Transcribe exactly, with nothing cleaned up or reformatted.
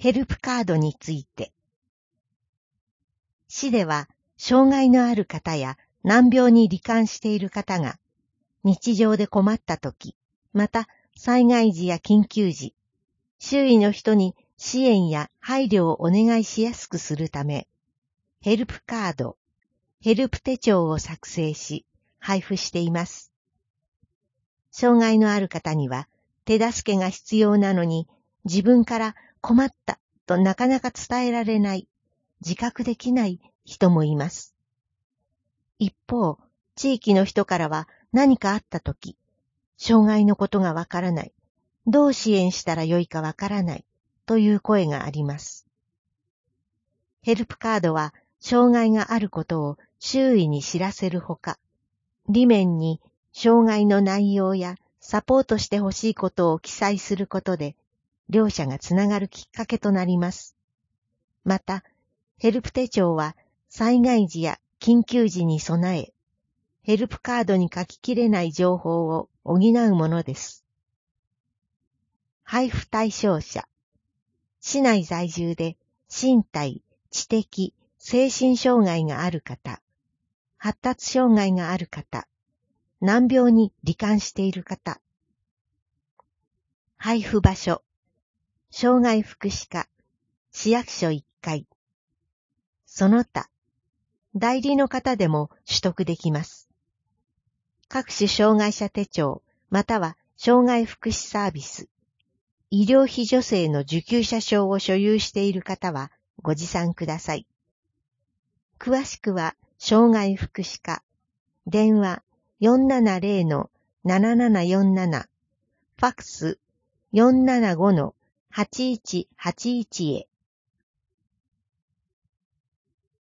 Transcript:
ヘルプカードについて。市では、障害のある方や難病に罹患している方が、日常で困ったとき、また災害時や緊急時、周囲の人に支援や配慮をお願いしやすくするため、ヘルプカード、ヘルプ手帳を作成し、配布しています。障害のある方には、手助けが必要なのに、自分から困ったとなかなか伝えられない、自覚できない人もいます。一方、地域の人からは何かあったとき、障害のことがわからない、どう支援したらよいかわからないという声があります。ヘルプカードは障害があることを周囲に知らせるほか、裏面に障害の内容やサポートしてほしいことを記載することで、両者がつながるきっかけとなります。また、ヘルプ手帳は災害時や緊急時に備え、ヘルプカードに書ききれない情報を補うものです。配布対象者。市内在住で身体、知的、精神障害がある方、発達障害がある方、難病に罹患している方。配布場所。障害福祉課、市役所いっかい。その他、代理の方でも取得できます。各種障害者手帳、または障害福祉サービス、医療費助成の受給者証を所有している方はご持参ください。詳しくは、障害福祉課、電話 よんななゼロ ななななよんなな、ファックス よんななご はちいちはちいち へ。